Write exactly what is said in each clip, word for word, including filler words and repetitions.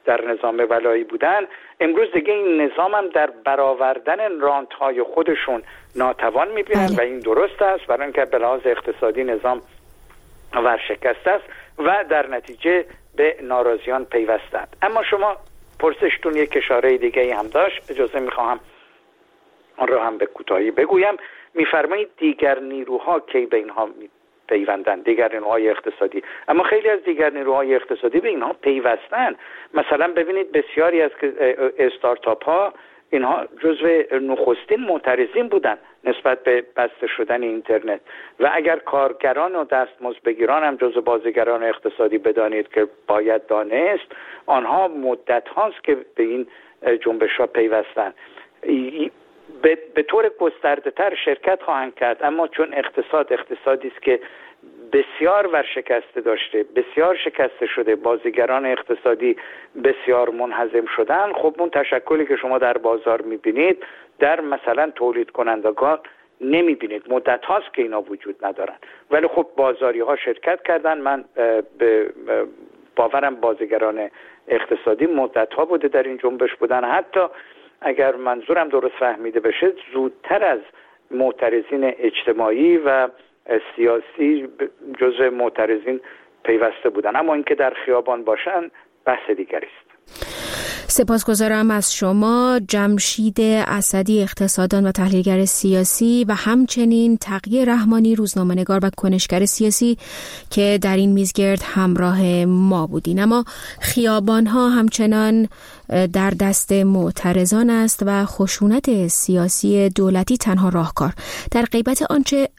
در نظام ولایی بودن، امروز دیگه این نظام هم در برآوردن رانت‌های خودشون ناتوان می‌بینن و این درست است، برای اینکه به لحاظ اقتصادی نظام ورشکسته است و در نتیجه به ناراضیان پیوستند. اما شما پرسشتون یک اشاره دیگه هم داشت، اجازه می‌خواهم آن را هم به کوتاهی بگویم. می‌فرمایید دیگر نیروها کی به اینها پیوندن، دیگر نیروهای اقتصادی، اما خیلی از دیگر نیروهای اقتصادی به اینها پیوستن. مثلا ببینید بسیاری از استارتاپ ها اینها جزو نخستین معترضین بودن نسبت به بسته شدن اینترنت و اگر کارگران و دستمزد بگیران هم جزو بازیگران اقتصادی بدانید که باید دانست، آنها مدت هاست که به این جنبش ها پیوستن، به, به طور گسترده تر شرکت خواهند کرد، اما چون اقتصاد اقتصادی است که بسیار ورشکسته داشته، بسیار شکسته شده، بازیگران اقتصادی بسیار منهزم شدن، خب اون تشکلی که شما در بازار میبینید در مثلا تولید کنندگان نمیبینید، مدت هاست که اینا وجود ندارن، ولی خب بازاری ها شرکت کردن. من به باورم بازیگران اقتصادی مدت ها بوده در این جنبش بودن، حتی اگر منظورم درست فهمیده بشه زودتر از معترضین اجتماعی و سیاسی جزء معترضین پیوسته بودن، اما اینکه در خیابان باشن بحث دیگری است. سپاسگزارم از شما جمشید اسدی، اقتصاددان و تحلیلگر سیاسی، و همچنین تقی رحمانی، روزنامه‌نگار و کنشگر سیاسی که در این میزگرد همراه ما بودین. اما خیابان‌ها همچنان در دست معترضان است و خشونت سیاسی دولتی تنها راهکار. در غیبت آنچه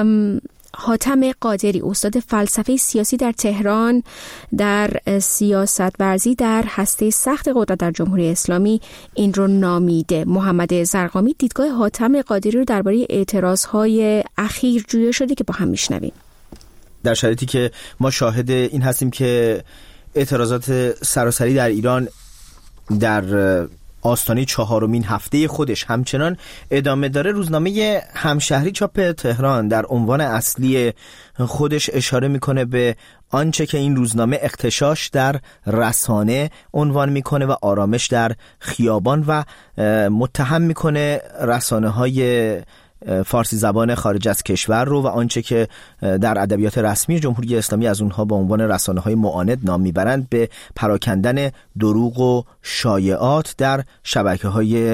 حاتم قادری، استاد فلسفه سیاسی در تهران، در سیاست ورزی در هسته سخت قدرت در جمهوری اسلامی این رو نامیده. محمد زرقامی دیدگاه حاتم قادری رو درباره اعتراضهای اخیر جویا شده که با هم میشنویم. در شرایطی که ما شاهد این هستیم که اعتراضات سراسری در ایران در آستانه چهارمین هفته خودش همچنان ادامه داره، روزنامه همشهری چاپ تهران در عنوان اصلی خودش اشاره میکنه به آنچه که این روزنامه اغتشاش در رسانه عنوان میکنه و آرامش در خیابان و متهم میکنه رسانه های فارسی زبان خارج از کشور رو و آنچه که در ادبیات رسمی جمهوری اسلامی از اونها با عنوان رسانه‌های معاند نام میبرند به پراکندن دروغ و شایعات در شبکه‌های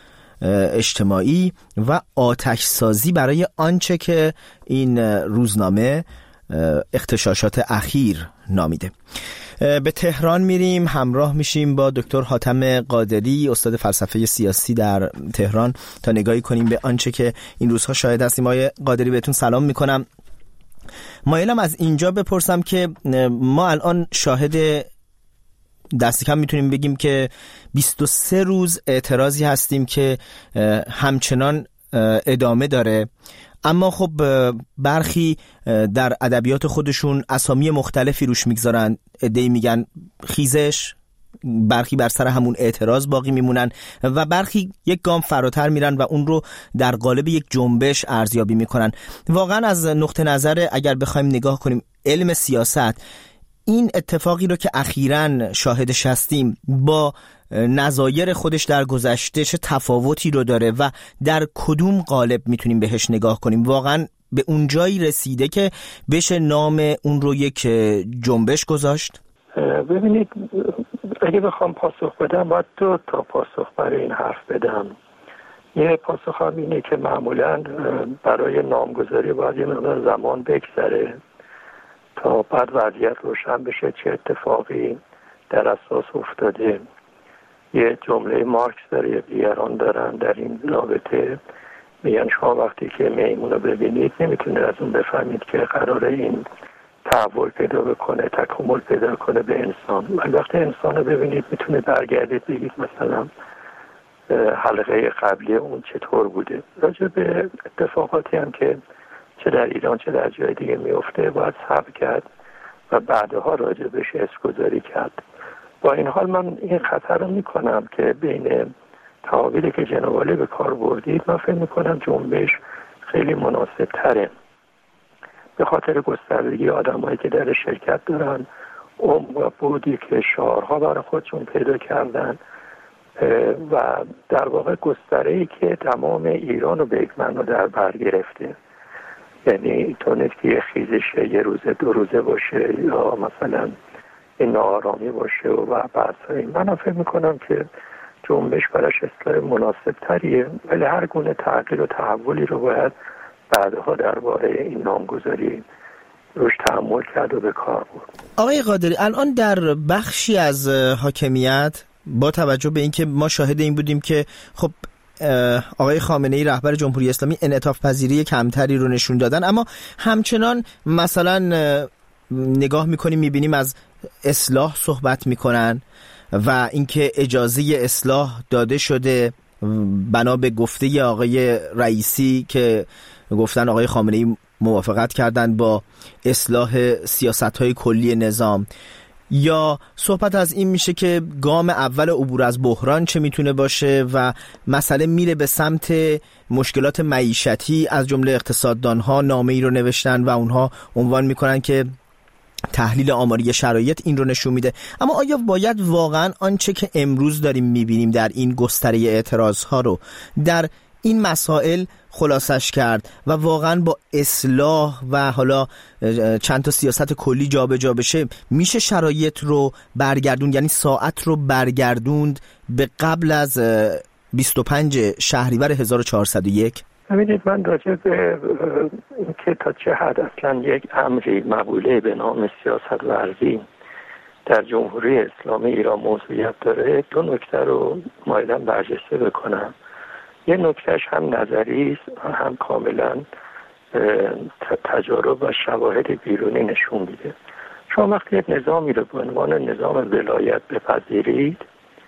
اجتماعی و آتش سازی برای آنچه که این روزنامه اغتشاشات اخیر نامیده. به تهران میریم، همراه میشیم با دکتر حاتم قادری، استاد فلسفه سیاسی در تهران، تا نگاهی کنیم به آنچه که این روزها شاهد هستیم. آقای قادری بهتون سلام میکنم. مایلم از اینجا بپرسم که ما الان شاهد دست کم میتونیم بگیم که بیست و سه روز اعتراضی هستیم که همچنان ادامه داره، اما خب برخی در ادبیات خودشون اسامی مختلفی روش میگذارن. عده‌ای میگن خیزش، برخی بر سر همون اعتراض باقی میمونن و برخی یک گام فراتر میرن و اون رو در قالب یک جنبش ارزیابی میکنن. واقعا از نقطه نظر اگر بخوایم نگاه کنیم علم سیاست، این اتفاقی رو که اخیراً شاهدش هستیم با نظایر خودش در گذشته چه تفاوتی رو داره و در کدوم قالب میتونیم بهش نگاه کنیم؟ واقعاً به اون جایی رسیده که بشه نام اون رو یک جنبش گذاشت؟ ببینید، اگه بخوام پاسخ بدم باید دو تا پاسخ برای این حرف بدم. یه پاسخ هم اینه که معمولاً برای نامگذاری باید یه مقدار زمان بگذره تا بعد وضعیت روشن بشه چه اتفاقی در اساس افتاده. یه جمله مارکس داره، دیگران دارن در این رابطه، میگن شما وقتی که میمون رو ببینید نمیتونه از اون بفهمید که قراره این تحول پیدا بکنه، تکامل پیدا کنه به انسان. ولی وقتی انسان رو ببینید میتونه برگردید بگید مثلا حلقه قبلی اون چطور بوده. راجع به اتفاقاتی هم که چه در ایران چه در جای دیگه میفته باید صبر کرد و بعدها راجع بهش اسمگذاری کرد. با این حال من این خطر رو میکنم که بین تعابیری که جناب عالی به کار بردید، من فکر میکنم جنبش خیلی مناسب تره به خاطر گستردگی آدمایی که در شرکت دارن، عمق بودی که شعارها برای خودشون پیدا کردن و در واقع گستره‌ای که تمام ایران رو به یک معنا در بر گرفته. یعنی اینطور نیست که یه خیزش یه روزه دو روزه باشه یا مثلا این ناآرامی باشه و بحث‌های. من فکر میکنم که جنبش براش اصطلاح مناسب تریه، ولی هر گونه تغییر و تحولی رو باید بعدها درباره این نامگذاری روش تحمل کرد و به کار برد. آقای قادری، الان در بخشی از حاکمیت با توجه به اینکه ما شاهد این بودیم که خب آقای خامنه‌ای رهبر جمهوری اسلامی انعطاف پذیری کمتری رو نشون دادن، اما همچنان مثلا نگاه میکنیم میبینیم از اصلاح صحبت میکنن و اینکه اجازه اصلاح داده شده بنا به گفته آقای رئیسی که گفتن آقای خامنه‌ای موافقت کردن با اصلاح سیاست‌های کلی نظام، یا صحبت از این میشه که گام اول عبور از بحران چه میتونه باشه و مسئله میره به سمت مشکلات معیشتی. از جمله اقتصاددانها نامه‌ای رو نوشتن و اونها عنوان میکنن که تحلیل آماری شرایط این رو نشون میده. اما آیا باید واقعا آنچه که امروز داریم میبینیم در این گستره اعتراضها رو در این مسائل خلاصش کرد و واقعا با اصلاح و حالا چند تا سیاست کلی جابجا بشه میشه شرایط رو برگردوند، یعنی ساعت رو برگردوند به قبل از بیست و پنج شهریور هزار و چهارصد و یک؟ ببینید، من راجع به اینکه تا چه حد اصلا یک امری مقوله به نام سیاست ورزی در جمهوری اسلامی ایران موضوعیت داره دو نکته رو مایلم برجسته بکنم. یه نکتهش هم نظری است، هم کاملا تجارب و شواهد بیرونی نشون میده. شما وقتی یک نظامی رو به عنوان نظام ولایت بپذیرید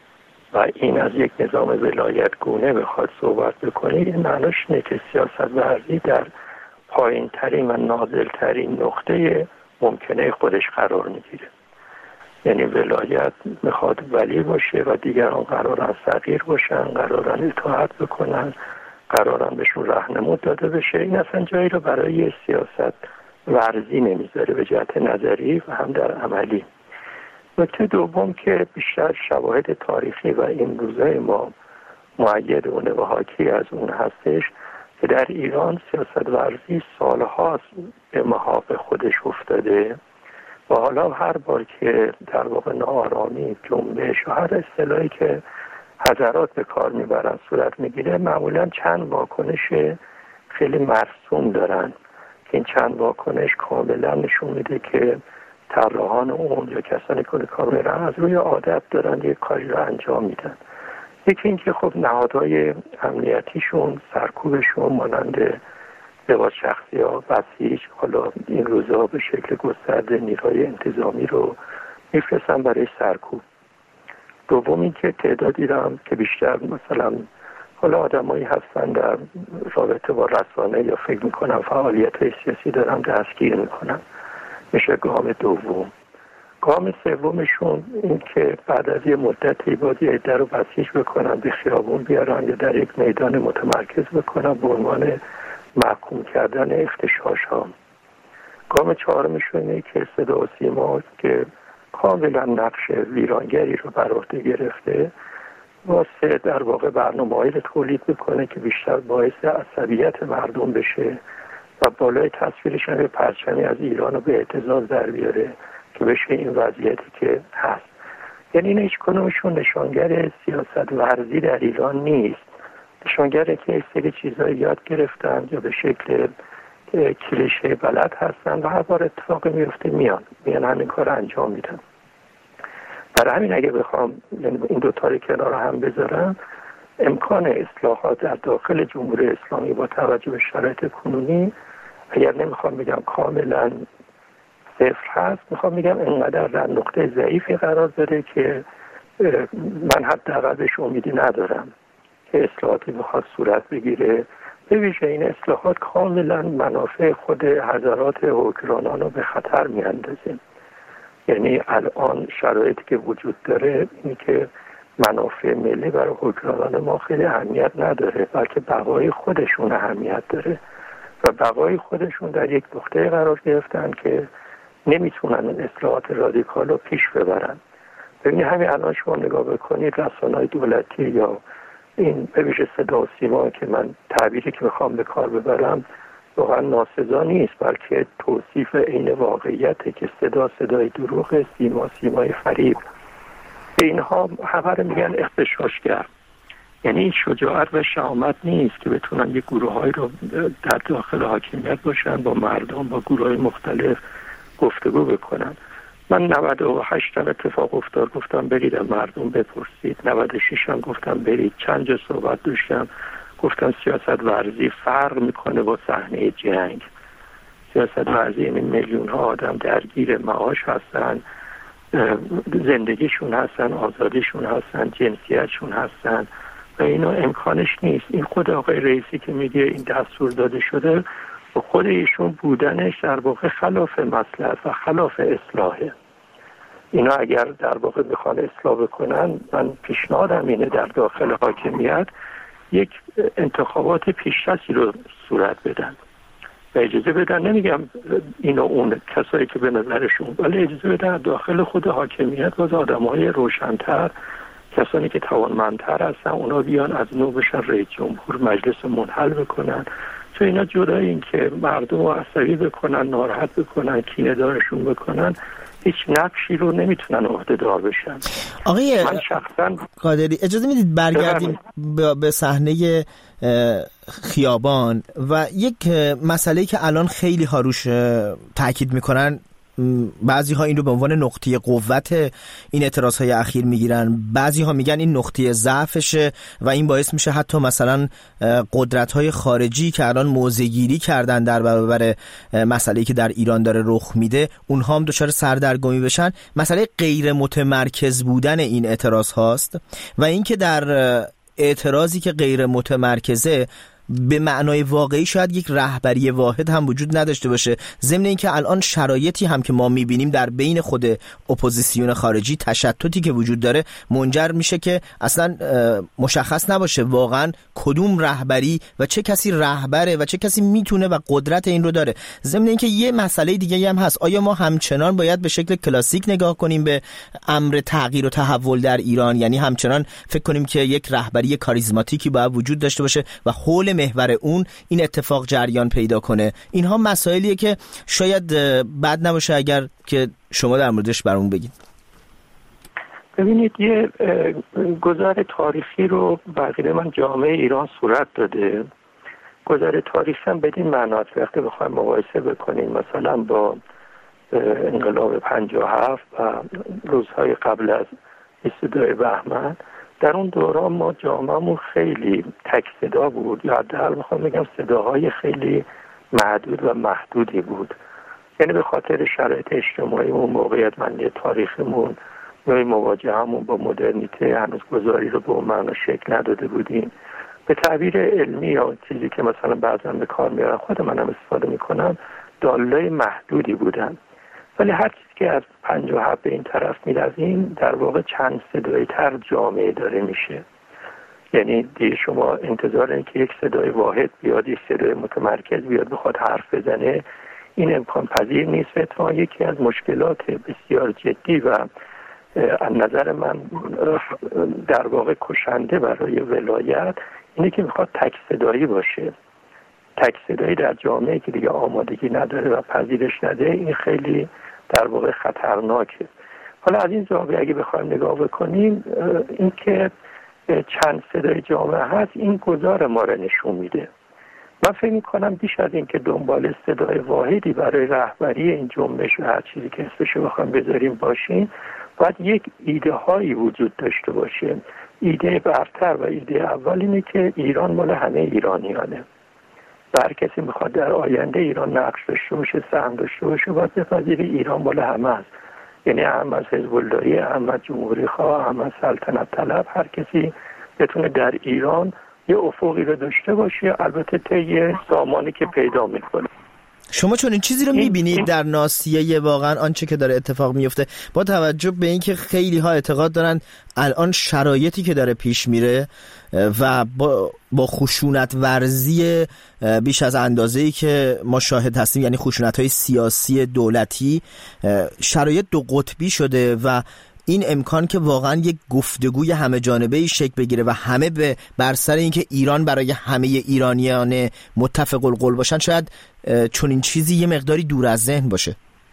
و این از یک نظام ولایت گونه بخواد صحبت بکنید، این معناش اینه که سیاست ورزی در پایین ترین و نازل ترین نقطه ممکنه خودش قرار میگیره. یعنی ولایت میخواد ولی باشه و دیگران قرارن صغیر باشن، قرارن اطاعت بکنن، قرارن بهشون راهنمود داده بشه. این اصلا جایی رو برای سیاست ورزی نمیذاره به جهت نظری و هم در عملی. نکته دوم که بیشتر شواهد تاریخی و این روزهای ما مؤید اونه و حاکی از اون هستش که در ایران سیاست ورزی سالهاست به محاق خودش افتاده و حالا هر بار که در واقع ناآرامی، جنبش و هر اصطلاحی که حضرات به کار میبرن صورت میگیره، معمولا چند واکنش خیلی مرسوم دارن که این چند واکنش کاملا نشون میده که طراحان اون یا کسانی که کار میرن از روی عادت دارن یک کاری رو انجام میدن. یکی اینکه خب نهادهای امنیتیشون، سرکوبشون مانند لباس شخصی ها، بسیج، حالا این روزها به شکل گسترده نیروهای انتظامی رو میفرستن برای سرکوب. دوم این که تعدادی هم که بیشتر مثلا حالا آدمایی هستن در رابطه با رسانه یا فکر میکنن فعالیت های سیاسی دارن دستگیر میکنن، میشه گام دوم. گام سومشون این که بعد از یه مدتی باید یه عده رو بسیج بکنن، به خیابون بیارن یا در یک میدان متمرکز بکنن به عنوان محکوم کردن اختشاش ها. گام چهارمشون اینه که صدا و سیما که کاملا نقش ویرانگری رو بر عهده گرفته واسه در واقع برنامه‌ای رو تولید بکنه که بیشتر باعث عصبیت مردم بشه و بالای تصویرش هم پرچمی از ایران رو به اعتزاز در بیاره که بشه این وضعیتی که هست. یعنی این هیچ کنونشون نشانگر سیاست ورزی در ایران نیست، نشانگره که یک سری چیزایی یاد گرفتن یا به شکل کلیشه بلد هستن و هر بار اتفاقی میفته میان میان همین کار انجام میدن. برای همین اگه بخوام این دو تا رو کنار هم بذارم، امکان اصلاحات در داخل جمهوری اسلامی با توجه به شرایط کنونی، اگر نمیخوام بگم کاملا صفر هست، میخوام بگم انقدر در نقطه ضعیفی قرار داره که من حداقل بهش امیدی ندارم که اصلاحاتی بخواد صورت بگیره. به ویژه این اصلاحات کاملا منافع خود حضرات حکمرانان رو به خطر میاندازه. یعنی الان شرایطی که وجود داره اینی که منافع ملی برای حکمرانان ما خیلی اهمیت نداره، بلکه بقای خودشون اهمیت داره و بقای خودشون در یک نقطه قرار گرفتن که نمیتونن این اصلاحات رادیکال رو پیش ببرن. ببینید همین الان شما نگاه بکنید رسانه‌های دولتی یا این به ویژه صدا و سیما که من تعبیری که میخوام به کار ببرم واقعا ناسزا نیست، بلکه توصیف عین واقعیته که صدا صدای دروغ، سیما سیمای فریب. به اینها همه میگن اغتشاشگر. یعنی این شجاعت و شجاعت نیست که بتونن یک گروه‌های رو در داخل حاکمیت باشن با مردم با گروه‌های مختلف گفتگو بکنن. من نود و هشت هم اتفاق افتاد، گفتم برید از مردم بپرسید. نود و شش هم گفتم برید. چند جا صحبت داشتم گفتم سیاست ورزی فرق میکنه با صحنه جنگ. سیاست ورزی این میلیون ها آدم درگیر معاش هستن، زندگیشون هستن، آزادیشون هستن، جنسیتشون هستن و اینا امکانش نیست. این خود آقای رئیسی که میگه این دستور داده شده و خود ایشون بودنش در واقع خلاف مصلحت و خلاف اصلاحه. اینا اگر در واقع بخوان اصلاح بکنن، من پیشنهادم اینه در داخل حاکمیت یک انتخابات پیشرفتی رو صورت بدن و اجازه بدن، نمیگم این و اون کسایی که به نظرشون، ولی اجازه بدن داخل خود حاکمیت باز آدم‌های روشن‌تر، کسانی که توانمندتر هستن اونا بیان از نو بشن رئیس جمهور، مجلس منحل بکنن. تو اینا جدای این که مردم رو عصبی بکنن، ناراحت بکنن، کینه دارشون بکنن، هیچ نقشی رو نمیتونن عهده‌دار بشن. آقای من شخصا قادری اجازه میدید برگردیم به صحنه خیابان و یک مسئله که الان خیلی ها روش تاکید میکنن، بعضی ها این رو به عنوان نقطه قوت این اعتراض های اخیر میگیرن، بعضی ها میگن این نقطه ضعفشه و این باعث میشه حتی مثلا قدرت های خارجی که الان موضع‌گیری کردن در برابر مسئله‌ای که در ایران داره رخ میده اونها هم دچار سردرگمی بشن. مسئله غیر متمرکز بودن این اعتراض هاست و اینکه در اعتراضی که غیر متمرکزه به معنای واقعی شاید یک رهبری واحد هم وجود نداشته باشه، ضمن اینکه الان شرایطی هم که ما میبینیم در بین خود اپوزیسیون خارجی، تشتتی که وجود داره منجر میشه که اصلا مشخص نباشه واقعا کدوم رهبری و چه کسی رهبره و چه کسی میتونه و قدرت این رو داره. ضمن اینکه یه مسئله دیگه هم هست، آیا ما همچنان باید به شکل کلاسیک نگاه کنیم به امر تغییر و تحول در ایران، یعنی همچنان فکر کنیم که یک رهبری کاریزماتیکی باید وجود داشته باشه و حول محور اون این اتفاق جریان پیدا کنه؟ اینها مسائلیه که شاید بد نباشه اگر که شما در موردش برامون بگید. ببینید یه گذار تاریخی رو بقیده من جامعه ایران صورت داده. گذار تاریخی هم بدین معناست وقتی بخوایم مقایسه بکنیم مثلا با انقلاب پنجاه و هفت و روزهای قبل از بیست و دو بهمن، در اون دوران ما جامعه‌مون خیلی تک صدا بود، یا حداقل میخوام بگم صداهای خیلی محدود و محدودی بود. یعنی به خاطر شرایط اجتماعیمون، موقعیت مندی تاریخمون، نوع مواجههمون با مدرنیته هنوز گذاری رو به اون معنا شکل نداده بودیم. به تعبیر علمی یا چیزی که مثلا بعضا به کار میارن، خود منم استفاده میکنم، دالای محدودی بودن. ولی هر چیزی که از پنجاه و هفت به این طرف می‌رویم در واقع چند صدایی تر جامعه داره میشه. یعنی دیگه شما انتظار این که یک صدای واحد بیاد، یک صدای متمرکز بیاد بخواد حرف بزنه، این امکان پذیر نیست. اتفاقا یکی از مشکلات بسیار جدی و از نظر من در واقع کشنده برای ولایت اینه که میخواد تک صدایی باشه. تک صدایی در جامعه که دیگه آمادگی نداره و پذیرش نده، این خیلی در واقع خطرناکه. حالا از این زاویه اگه بخوایم نگاه بکنیم، این که چند صدای جامعه هست این گذار ما رو نشون میده. من فکر میکنم بیش از این که دنبال صدای واحدی برای رهبری این جنبش و هر چیزی که اسمشو بخوایم بذاریم باشیم، باید یک ایده هایی وجود داشته باشه. ایده برتر و ایده اول اینه که ایران مال همه ایرانیانه. هر کسی میخواد در آینده ایران نقش داشته باشه، سهم داشته باشه، باید بپذیره ایران مال همه است. یعنی هم از حزب اللهی، هم از جمهوری خواه، هم از سلطنت طلب، هر کسی بتونه در ایران یه افقی رو داشته باشه، البته طی سامانی که پیدا میکنه. شما چون این چیزی رو میبینید در ناصیه واقعا آنچه که داره اتفاق میفته، با توجه به اینکه خیلی ها اعتقاد دارن الان شرایطی که داره پیش میره و با با خشونت ورزی بیش از اندازه‌ای که ما شاهد هستیم، یعنی خشونت‌های سیاسی دولتی، شرایط دو قطبی شده و این امکان که واقعا یک گفتگوی همه جانبه‌ای شکل بگیره و همه به بر سر اینکه ایران برای همه ایرانیان متفق القول باشن، شاید چون این چیزی یه مقداری دور از ذهن باشه.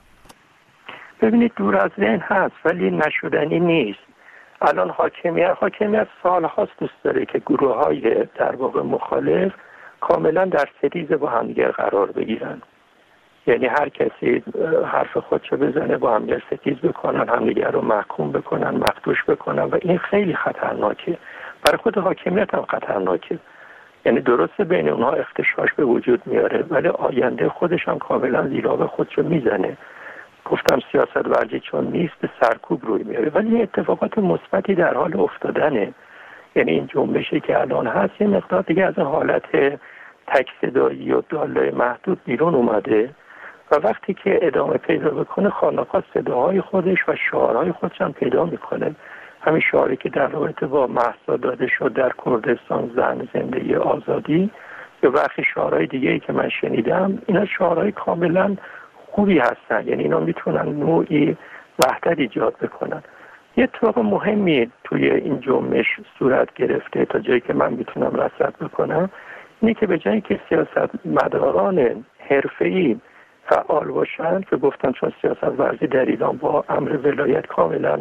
ببینید دور از ذهن هست ولی نشدنی نیست. الان حاکمیت حاکمیت سال‌هاست دوست داره که گروه‌های در واقع مخالف کاملا در ستیز با همدیگر قرار بگیرن، یعنی هر کسی حرف خودشو بزنه با همدیگر ستیز بکنن، همدیگر رو محکوم بکنن، مخدوش بکنن و این خیلی خطرناکه. برای خود حاکمیت هم خطرناکه، یعنی درسته بین اونها اختشاش به وجود میاره ولی آینده خودش هم کاملا زیرا خودشو میزنه. گفتم سیاست ورزی چون نیست به سرکوب روی میاره، ولی اتفاقات مثبتی در حال افتادنه. یعنی این جنبشی که الان هست یه مقدار دیگه از این حالت تک صدایی و داله محدود بیرون اومده و وقتی که ادامه پیدا بکنه خانه‌ها صداهای خودش و شعارهای خودش هم پیدا میکنه. همین شعاری که در رابطه با مهسا داده شد در کردستان، زن، زندگی، آزادی، یا برخی شعارهای دیگه‌ای که من شنیدم، اینا شعارهای کاملا خوبی هستن، یعنی اینا میتونن نوعی وحدت ایجاد بکنن. یه اتفاق مهمی توی این جنبش صورت گرفته تا جایی که من میتونم رصد بکنم، اینه که به جایی که سیاست مداران حرفه‌ای فعال باشن که گفتن چون سیاست ورزی در ایران با امر ولایت کاملا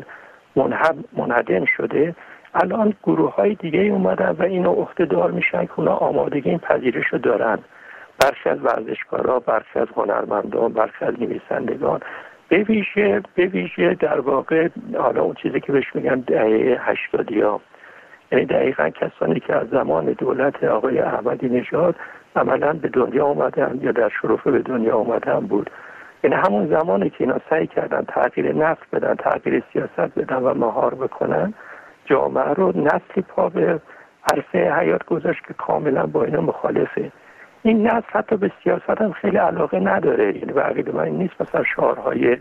منهدم شده، الان گروه های دیگه اومدن و اینو عهده‌دار میشن که اونا آمادگی این پذیرش رو دارن. برخی از ورزشکارا، برخی از هنرمندان، برخی از نویسندگان، به ویژه به ویژه در واقع حالا اون چیزی که بهش میگن دهه هشتادیا، یعنی دقیقاً کسانی که از زمان دولت آقای احمدی نژاد عملاً به دنیا اومدن یا در شرفه به دنیا اومدن بود. یعنی همون زمانی که اینا سعی کردن تغییر نسل بدن، تغییر سیاست بدن و مهار بکنن، جامعه رو نسلی پا به عرصه حیات گذاشت که کاملا با اینا مخالفه. این نسل حتی به سیاست هم خیلی علاقه نداره، یعنی به عقیده من نیست مثلا شعارهای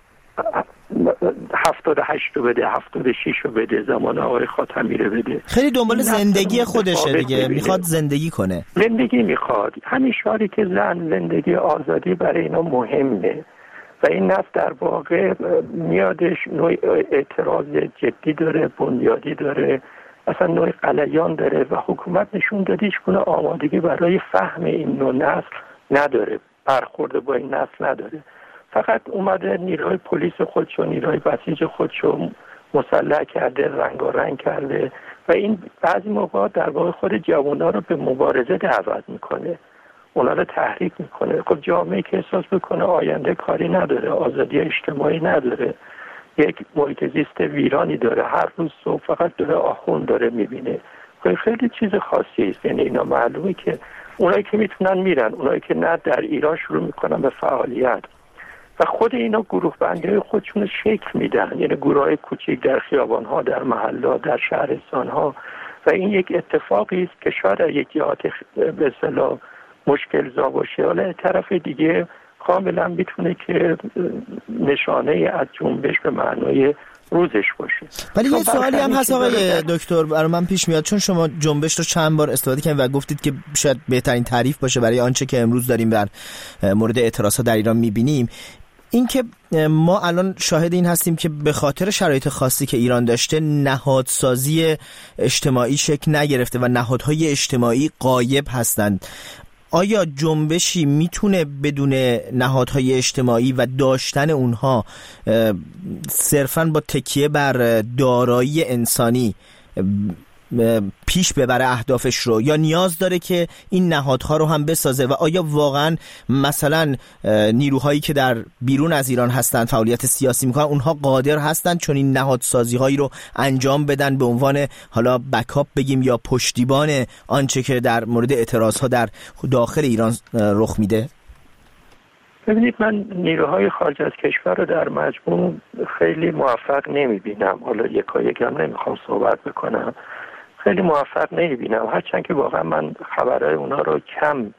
هفتاد و هشت رو بده، هفتاد و شش رو بده، زمان آقای خاتمی رو بده. خیلی دنبال زندگی خودشه دیگه، میخواد زندگی کنه، زندگی میخواد. همین شعاری که زن، زندگی، آزادی برای اینا مهمه و این نسل در واقع میادش نوع اعتراض جدی داره، بنیادی داره، اصلا نوع غلیان داره و حکومت نشون داده هیچ گونه آمادگی برای فهم این نوع نسل نداره، برخورد با این نسل نداره. فقط اومده نیروهای پلیس خودشو، نیروهای بسیج خودشو مسلح کرده، رنگارنگ کرده و این بعضی موقع در واقع خود جوان‌ها رو به مبارزه دعوت میکنه، اونا رو تحریک میکنه. خب جامعه که احساس بکنه آینده کاری نداره، آزادی اجتماعی نداره، یک محیط زیست ویرانی داره، هر روز صبح فقط داره آخوند داره میبینه، خیلی چیز خاصی است. یعنی اینا معلومه که اونایی که میتونن میرن، اونایی که نه در ایران شروع میکنن به فعالیت و خود اینا گروه بندی خودشون شکل میدن، یعنی گروهای کوچیک در خیابان‌ها، در محلات، در شهرستان‌ها و این یک اتفاقی است که شاید یک جهات به اصطلاح مشکل زا باشه، ولی طرف دیگه کاملا میتونه که نشانه از جنبش به معنای روزش باشه. ولی یه سوالی هم هست آقای دکتر برای من پیش میاد، چون شما جنبش رو چند بار استفاده کردید و گفتید که شاید بهترین تعریف باشه برای آنچه که امروز داریم در مورد اعتراضات در ایران میبینیم، این که ما الان شاهد این هستیم که به خاطر شرایط خاصی که ایران داشته نهادسازی اجتماعی شکل نگرفته و نهادهای اجتماعی غایب هستند. آیا جنبشی میتونه بدون نهادهای اجتماعی و داشتن اونها صرفاً با تکیه بر دارایی انسانی پیش ببره اهدافش رو، یا نیاز داره که این نهادها رو هم بسازه؟ و آیا واقعا مثلا نیروهایی که در بیرون از ایران هستن فعالیت سیاسی میکنن اونها قادر هستن چون این نهادسازی هایی رو انجام بدن به عنوان حالا بکاپ بگیم یا پشتیبان آنچه که در مورد اعتراض ها در داخل ایران رخ میده؟ ببینید، من نیروهای خارج از کشور رو در مجموع خیلی موفق نمیبینم. حالا یکا یکم نمیخوام صحبت بکنم، خیلی موفق نمیبینم، هرچند که واقعا من خبرهای اونا رو کم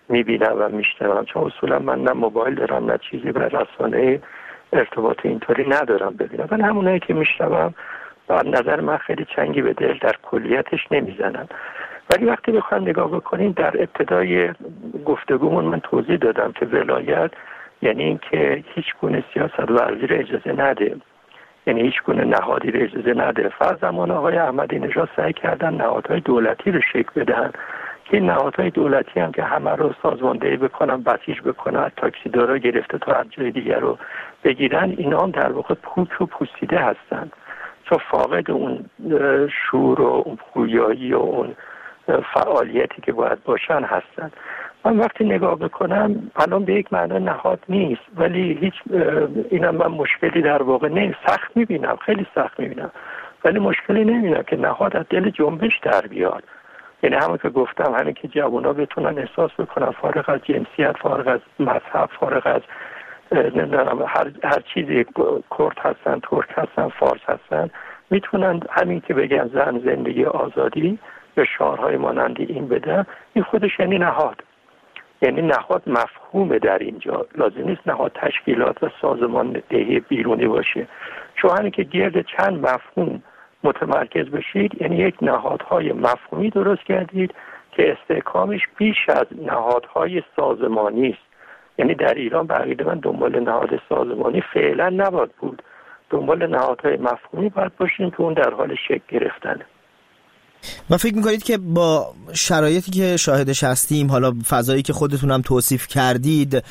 میبینم و میشنوم، چون اصولا من نه موبایل دارم نه چیزی بر رسانه ارتباط اینطوری ندارم ببینم، ولی همونایی که میشنوم با نظر من خیلی چنگی به دل در کلیتش نمیزنن. ولی وقتی بخوام نگاه بکنیم در ابتدای گفتگومون من توضیح دادم که ولایت یعنی این که هیچ گونه سیاست ورزی رو اجازه نده، یعنی هیچ گونه نهادی رو اجازه نده. فرض زمان آقای احمدی نژاد سعی کردن نهادهای دولتی رو شکل بدن که این نهادهای دولتی هم که همه رو سازماندهی بکنن، بسیج بکنن، تاکسیدارا گرفته تا هر جای دیگر رو بگیرن، اینا هم در واقع پوک و پوسیده هستن، چون فاقد اون شور و اون پویایی و اون فعالیتی که باید باشن هستن. من وقتی نگاه بکنم الان به یک معنی نهاد نیست، ولی هیچ اینم من مشکلی در واقع نه، سخت میبینم، خیلی سخت میبینم، ولی مشکلی نمیبینم که نهاد از دل جنبش در بیاد. یعنی همون که گفتم، همین که جوونا بتونن احساس بکنن فارغ از جنسیت، فارغ از مذهب، فارغ از نمیدونم هر هر چیزی، کرد هستن، ترک هستن، فارس هستن، میتونن همین که بگن زن زندگی آزادی به شعارهای مانندی این بده، این خودش یعنی نهاد. یعنی نهاد مفهومه در اینجا، لازم نیست نهاد تشکیلات و سازمان دهی بیرونی باشه. چون همین که گرد چند مفهوم متمرکز بشید، یعنی یک نهادهای مفهومی درست کردید که استحکامش بیش از نهادهای سازمانی است. یعنی در ایران به عقیده من دنبال نهاد سازمانی فعلا نباید بود، دنبال نهادهای مفهومی باید باشیم که اون در حال شکل گرفتنه. و فکر میکنید که با شرایطی که شاهدش هستیم، حالا فضایی که خودتون هم توصیف کردید،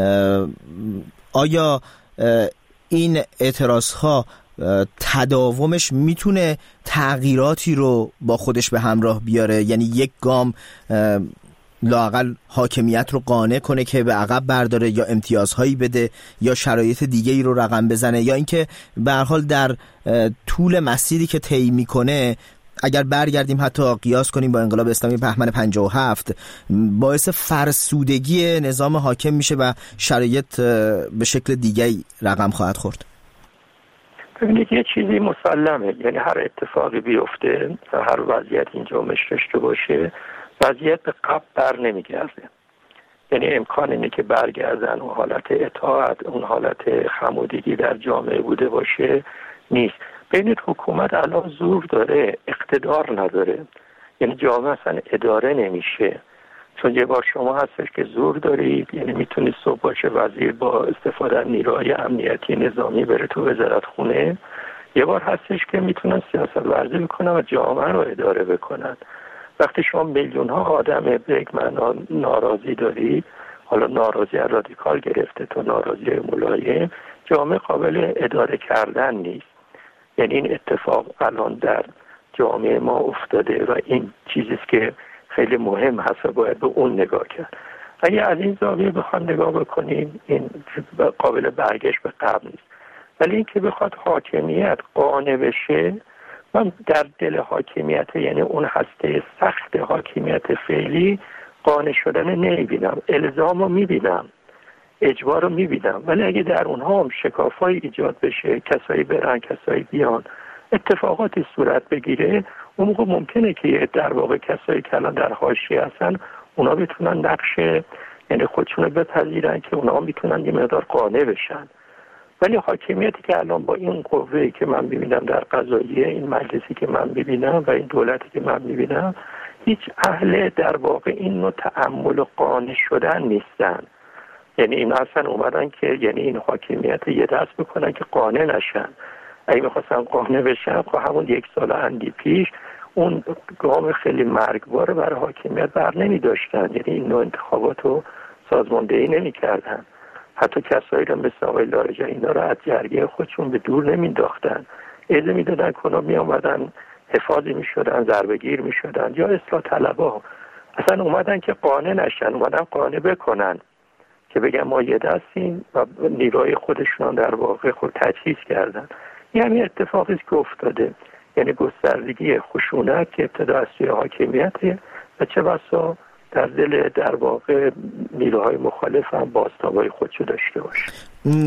آیا این اعتراضها تداومش میتونه تغییراتی رو با خودش به همراه بیاره؟ یعنی یک گام لااقل حاکمیت رو قانع کنه که به عقب برداره یا امتیازهایی بده یا شرایط دیگه‌ای رو رقم بزنه، یا اینکه به هر حال در طول مسیری که طی میکنه، اگر برگردیم حتی قیاس کنیم با انقلاب اسلامی بهمن پنجاه و هفت، باعث فرسودگی نظام حاکم میشه و شرایط به شکل دیگه‌ای رقم خواهد خورد؟ ببینید یه چیزی مسلمه، یعنی هر اتفاقی بیفته و هر وضعیت اینجا مشرشته باشه، وضعیت به قبل بر نمیگرده. یعنی امکان اینه که برگردن اون حالت اطاعت، اون حالت خمودگی در جامعه بوده باشه نیست. ببینید حکومت الان زور داره، اقتدار نداره. یعنی جامعه اصلا اداره نمیشه، چون یه بار شما هستش که زور دارید، یعنی میتونید صبح باشه وزیر با استفاده از نیروهای امنیتی نظامی بره تو وزارت خونه، یه بار هستش که میتونن سیاست ورزی بکنن و جامعه رو اداره بکنن. وقتی شما میلیون ها آدم به یک معنا ناراضی دارید، حالا ناراضی رادیکال گرفته تا ناراضی ملایم، جامعه قابل اداره کردن نیست. یعنی این اتفاق الان در جامعه ما افتاده و این چیزیست که خیلی مهم هست و باید به اون نگاه کرد. اگه از این زاویه بخوام نگاه بکنیم، این قابل برگشت به قبل نیست. ولی این که بخواد حاکمیت قانع بشه، من در دل حاکمیت، یعنی اون هسته سخت حاکمیت فعلی، قانع شدن نمیبینم. الزام رو میبینم، اجبار رو میبینم، ولی اگه در اونها هم شکافایی ایجاد بشه، کسایی برن کسایی بیان، اتفاقاتی صورت بگیره، اون موقع ممکنه که در واقع کسایی که الان در حاشیه هستن اونا بتونن نقش، یعنی خودشون رو بپذیرن که اونا میتونن یه مقدار قانع بشن. ولی حاکمیتی که الان با این قوه‌ای که من میبینم در قضاییه، این مجلسی که من میبینم و این دولتی که من میبینم، هیچ اهل در واقع این نوع تأمل و قانع شدن نیستن. یعنی این اصلا اومدن که یعنی این حاکمیت یه دست بکنن که قانع نشن. اگه میخواستن قانع بشن، خب همون یک سال اندی پیش اون گام خیلی مرگبار برای حاکمیت بر نمی داشتن، یعنی این نوع انتخابات رو سازماندهی نمی کردن. حتی کسایی رو مثل آقای لاریجانی اینا رو از جرگه خودشون به دور نمی داختن، اجازه می دادن که اونا می آمدن حفاظی می شدن، ضربه گیر می شدن، یا اصلاح طلبا اصلا اومدن که قانع نشن، اومدن قانع بکنن که بگن ما یه دستیم و نیروی خودشون در واقع خود تجهیز کردن. این همین اتفاقی که افتاده، یعنی گستردگی خشونت که ابتدا از سوی حاکمیته و چه بسا در دل در واقع نیروهای مخالف هم بازتابای خودشو داشته باشه.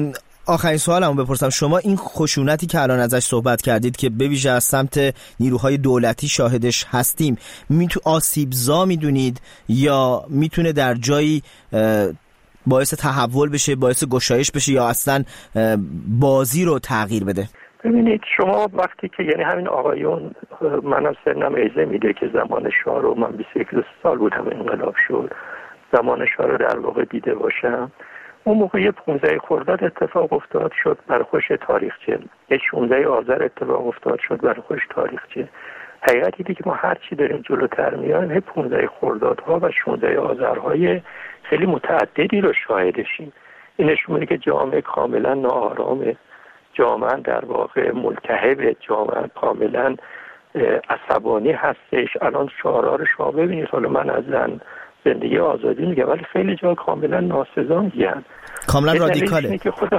آخرین سوالمو بپرسم، شما این خشونتی که الان ازش صحبت کردید که به ویژه از سمت نیروهای دولتی شاهدش هستیم، میتو آسیبزا میدونید یا میتونه در جایی باعث تحول بشه، باعث گشایش بشه یا اصلا بازی رو تغییر بده؟ ببینید شما وقتی که یعنی همین آقایون، منم سنم ایزه میده که زمان شاه رو من بیست و یک سال بودم انقلاب شد، زمان شاه رو در واقع دیده باشم. اون موقع یه پونزده خرداد اتفاق افتاد شد بر خوش تاریخچه، یه شانزده آذر اتفاق افتاد شد بر خوش تاریخچه. حقیقتی دیگه ما هر چی داریم جلوتر میایم هی پونزده خردادها و شانزده آذرهای خیلی متعددی رو شاهدشیم. این نشون میده که جامعه کاملا ناآرامه، جامعه در واقع ملتهب، جامعه کاملا عصبانی هستش. الان شعارها رو شما ببینید، حالا من از زن زندگی آزادی میگم ولی خیلی جا کاملا ناسزا میگن، کاملا رادیکاله.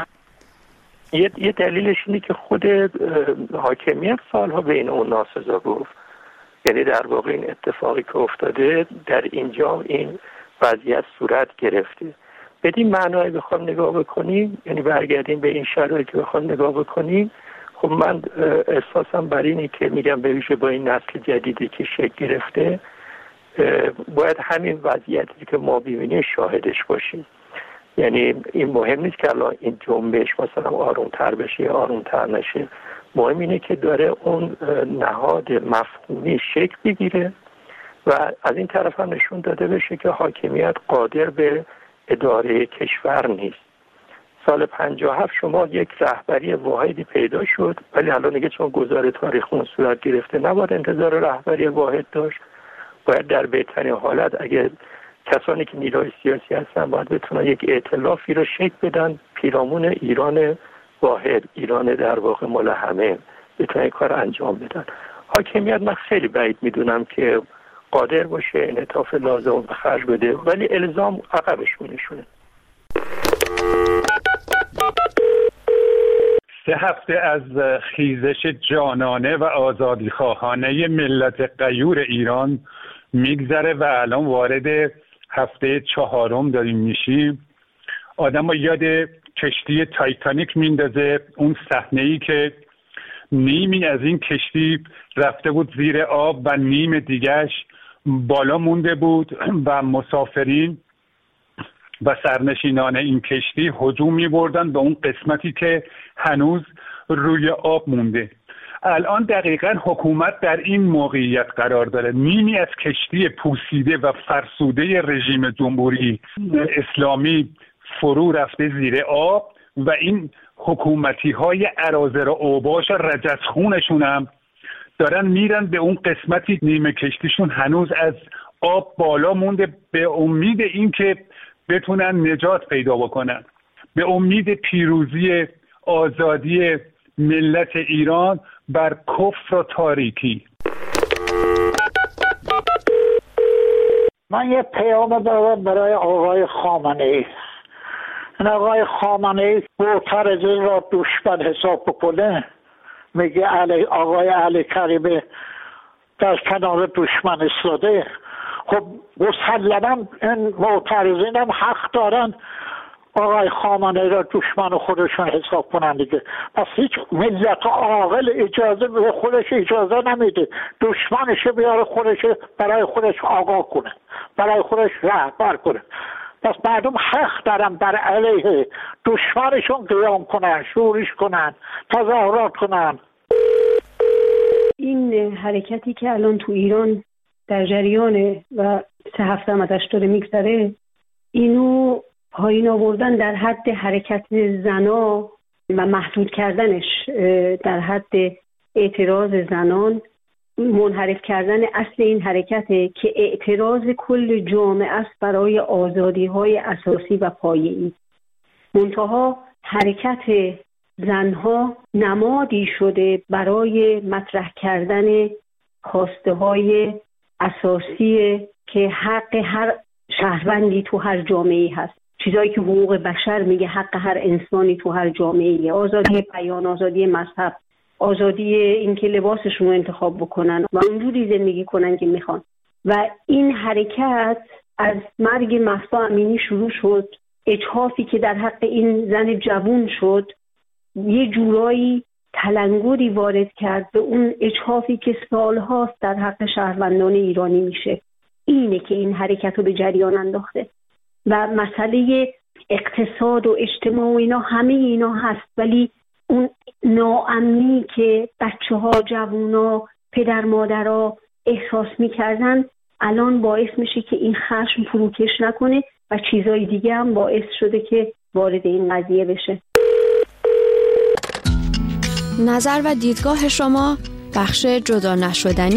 یه یه دلیلش اینه که خود حاکمیت سالها بین اون ناسزا گفت. یعنی در واقع این اتفاقی که افتاده در اینجا این وضعیت صورت گرفته. بدین معنای بخوام نگاه بکنیم، یعنی برگردیم به این شرایطی که بخوام نگاه بکنیم، خب من احساسم بر اینه که میگم به ویژه با این نسل جدیدی که شکل گرفته باید همین وضعیتی که ما ببینیم شاهدش باشیم. یعنی این مهم نیست که الان این جنبش مثلا آرومتر بشه یا آرومتر نشه، مهم اینه که داره اون نهاد مفهومی شکل بگیره و از این طرف هم نشون داده بشه که حاکمیت قادر به اداره کشور نیست. سال پنجاه و هفت شما یک رهبری واحدی پیدا شد، ولی الان دیگه چون گذار تاریخ اون صورت گرفته نباید انتظار رهبری واحد داشت. باید در بهترین حالت اگر کسانی که نیروی سیاسی هستن باید بتونن یک ائتلافی رو شکل بدن پیرامون ایران واحد، ایران در واقع مال همه، بتونن کار انجام بدن. حاکمیت من خیلی بعید میدونم که قادر باشه انعطاف لازم به خرج بده، ولی الزام عقبش می‌نشونه. سه هفته از خیزش جانانه و آزادیخواهانه ملت غیور ایران میگذره و الان وارد هفته چهارم داریم میشیم. آدم ها یاد کشتی تایتانیک میندازه، اون صحنه‌ای که نیمی از این کشتی رفته بود زیر آب و نیم دیگهش بالا مونده بود و مسافرین و سرنشینان این کشتی هجوم می‌بردن به اون قسمتی که هنوز روی آب مونده. الان دقیقاً حکومت در این موقعیت قرار داره. نیمی از کشتی پوسیده و فرسوده رژیم جمهوری اسلامی فرو رفته زیر آب و این حکومتی‌های اراذل و اوباش رجزخونشون هم دارن میرن به اون قسمتی نیمه کشتیشون هنوز از آب بالا مونده، به امید اینکه بتونن نجات پیدا بکنن، به امید پیروزی آزادی ملت ایران بر کفر و تاریکی. من یه پیام دارم برای آقای خامنه‌ای. این آقای خامنه‌ای معترضین را دشمن حساب بکنه، میگه علی آقای علی کریمی در کنار دشمن ایستاده. خب مسلما این معترضین هم حق دارن آقای خامنه‌ای را دشمن خودشون حساب کنن دیگه. پس هیچ ملت عاقل اجازه به خودش اجازه نمیده دشمنش بیاره خودش برای خودش آگاه کنه، برای خودش رهبر کنه. پس مردم حق دارن بر علیه دشمنشون قیام کنن، شورش کنن، تظاهرات کنن. این حرکتی که الان تو ایران در جریانه و سه هفته هم ازش داره میگذره، اینو پایین آوردن در حد حرکت زنا و محدود کردنش در حد اعتراض زنان، منحرف کردن اصل این حرکته که اعتراض کل جامعه است برای آزادی‌های اساسی و پایه‌ای. منتها حرکت زنها نمادی شده برای مطرح کردن خواسته‌های اساسی که حق هر شهروندی تو هر جامعه‌ای هست. چیزایی که حقوق بشر میگه حق هر انسانی تو هر جامعه‌ای، آزادی بیان، آزادی مذهب، آزادی اینکه لباسشون رو انتخاب بکنن و اونجوری زندگی کنن که میخوان. و این حرکت از مرگ مهسا امینی شروع شد اجحافی که در حق این زن جوون شد یه جورایی تلنگری وارد کرد به اون اجحافی که سالهاست در حق شهروندان ایرانی میشه. اینه که این حرکت رو به جریان انداخته و مسئله اقتصاد و اجتماع و اینا همه اینا هست، ولی اون ناامنی که بچه ها، جوونا، پدر مادرها احساس میکردن الان باعث میشه که این خشم فروکش نکنه و چیزای دیگه هم باعث شده که وارد این قضیه بشه. نظر و دیدگاه شما بخش جدا نشدنی